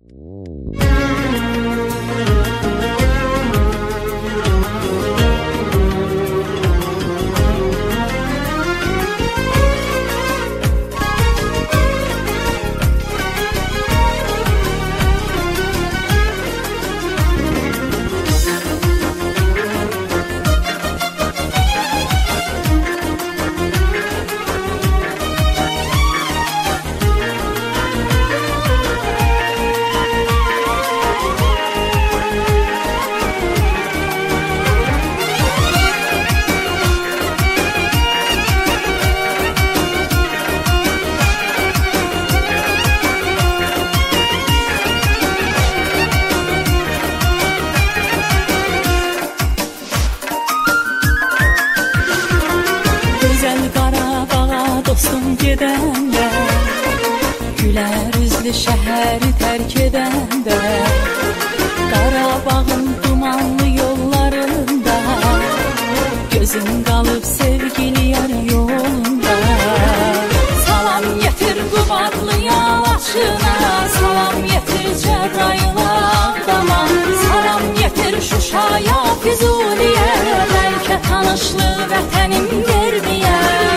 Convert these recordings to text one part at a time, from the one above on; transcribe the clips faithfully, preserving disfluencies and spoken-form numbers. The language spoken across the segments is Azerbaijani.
Gedəndə, gülər üzlü şəhəri tərk edəndə, Qarabağın dumanlı yollarında, gözüm qalıb sevgili yar yolunda. Salam yetir Qubadlı yalaçına, salam yetir Cəbrayıla Ağdama, salam yetir Şuşaya, Füzuliyə, bəlkə tanışlı vətənim verməyə.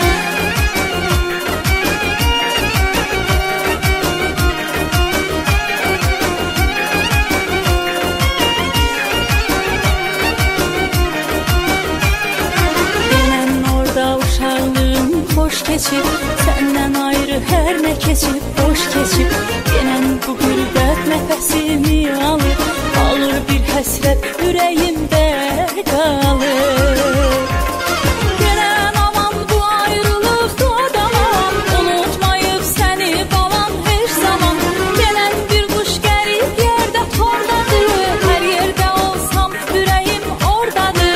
Hoş keçib, səndən ayrı hər nə keçib, hoş keçib. Yenən bu qürbət nəfəsimi alır, alır bir həsrət ürəyimdə qalır. Yenən aman bu ayrılıq dadamam, unutmayıb səni balam heç zaman. Yenən bir quş qərib yerdə tordadır, hər yerdə olsam ürəyim ordadır.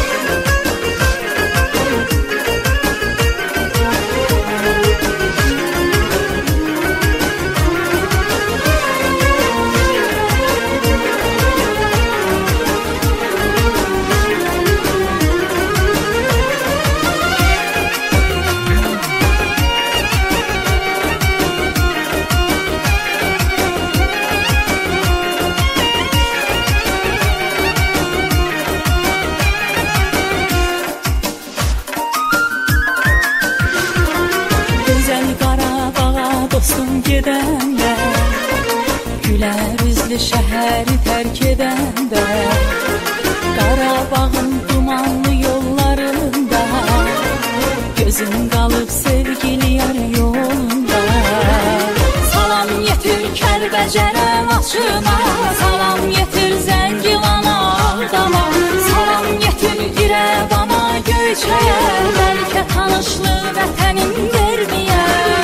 Dostum gedəndə, gülər üzlü şəhəri tərk edəndə, Qarabağın dumanlı yollarında, gözüm qalıb sevgili yar yolunda. Salam yetir Kəlbəcərə Laçına, salam yetir Zəngilana Ağdama, salam yetir İrəvana Göyçəyə, bəlkə tanışlı vətənim verməyə.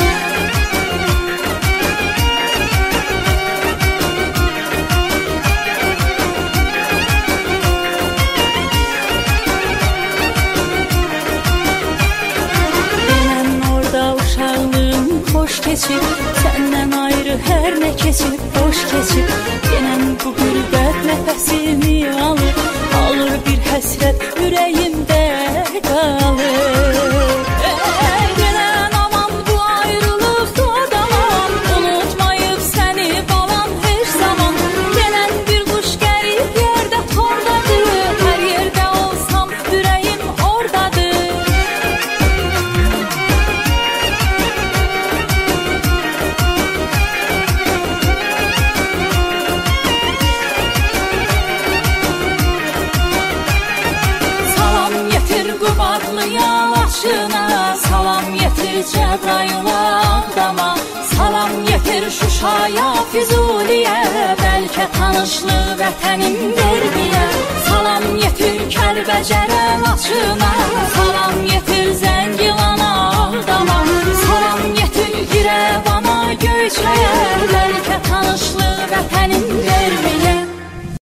Hoş keçib, səndən ayrı hər nə keçib, hoş keçib. Yenən bu qürbət nəfəsimi alır, alır bir həsrət ürəyimdə qalır. Yenən aman bu ayrılıq dadamam, unutmayıb səni balam heç zaman. Yenən bir quş qərib yerdə tordadır, hər yerdə olsam ürəyim ordadır. Qubadlı yalaçına, salam yetir Cəbrayıla Ağdama, salam yetir Şuşaya, Füzuliyə, bəlkə tanışlı vətənim verməyə. Salam yetir Kəlbəcərə Laçına,